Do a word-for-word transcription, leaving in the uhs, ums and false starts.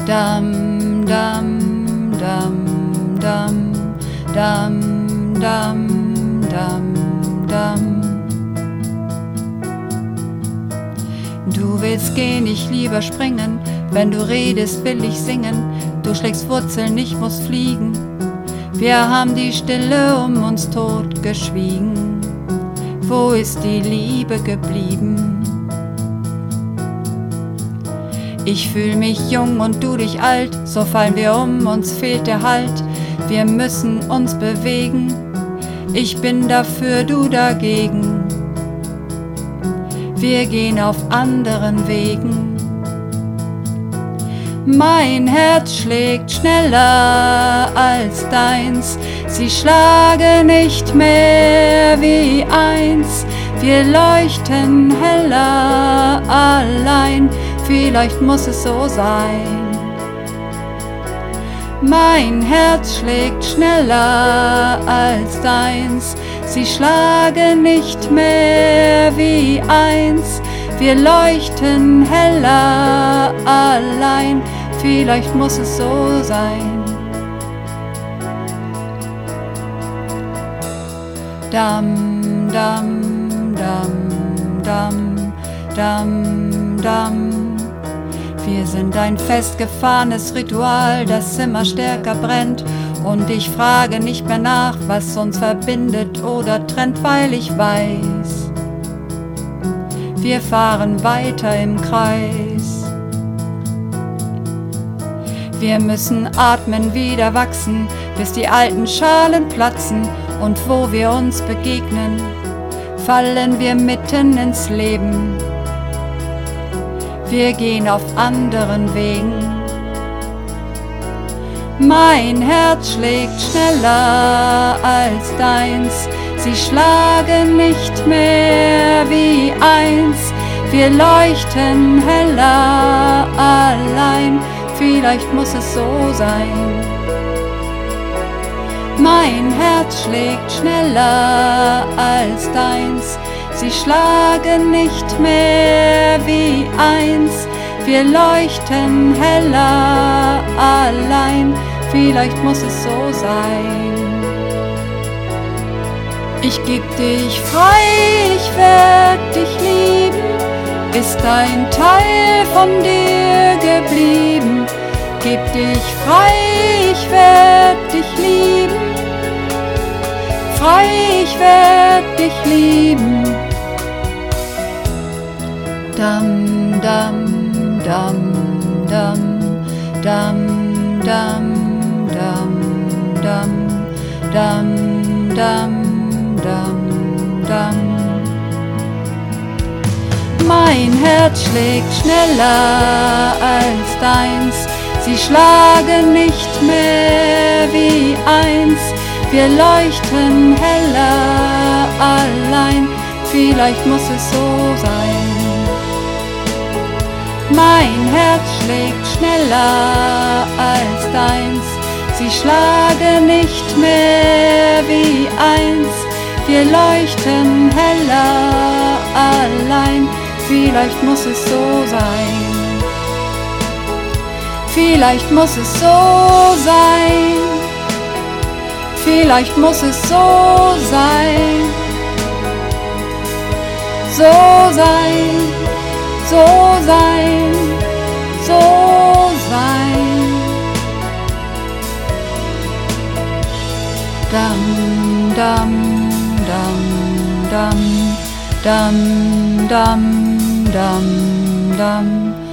Dam, dam, dam, dam, dam, dam, dam, dam. Du willst gehen, ich lieber springen, wenn du redest, will ich singen. Du schlägst Wurzeln, ich muss fliegen. Wir haben die Stille um uns tot geschwiegen. Wo ist die Liebe geblieben? Ich fühl mich jung und du dich alt, so fallen wir um, uns fehlt der Halt. Wir müssen uns bewegen, ich bin dafür, du dagegen. Wir gehen auf anderen Wegen. Mein Herz schlägt schneller als deins, sie schlagen nicht mehr wie eins. Wir leuchten heller allein, vielleicht muss es so sein. Mein Herz schlägt schneller als deins, sie schlagen nicht mehr wie eins. Wir leuchten heller allein, vielleicht muss es so sein. Dam, dam, dam, dam, dam, dam. Wir sind ein festgefahrenes Ritual, das immer stärker brennt. Und ich frage nicht mehr nach, was uns verbindet oder trennt, weil ich weiß, wir fahren weiter im Kreis. Wir müssen atmen, wieder wachsen, bis die alten Schalen platzen. Und wo wir uns begegnen, fallen wir mitten ins Leben. Wir gehen auf anderen Wegen. Mein Herz schlägt schneller als deins, sie schlagen nicht mehr wie eins. Wir leuchten heller allein, vielleicht muss es so sein. Mein Herz schlägt schneller als deins, sie schlagen nicht mehr wie eins. Wir leuchten heller allein, vielleicht muss es so sein. Ich geb dich frei, ich werd dich lieben, ist ein Teil von dir geblieben. Geb dich frei, ich werd dich lieben, frei, ich werd dich lieben. Dam, dam, dam, dam, dam, dam, dam, dam, dam, dam, dam, dam. Mein Herz schlägt schneller als deins, sie schlagen nicht mehr wie eins. Wir leuchten heller allein, vielleicht muss es so sein. Mein Herz schlägt schneller als deins, sie schlagen nicht mehr wie eins. Wir leuchten heller allein, vielleicht muss es so sein. Vielleicht muss es so sein, vielleicht muss es so sein. So sein, so sein, so sein. Dam, dam, dam, dam, dam, dam, dam, dam.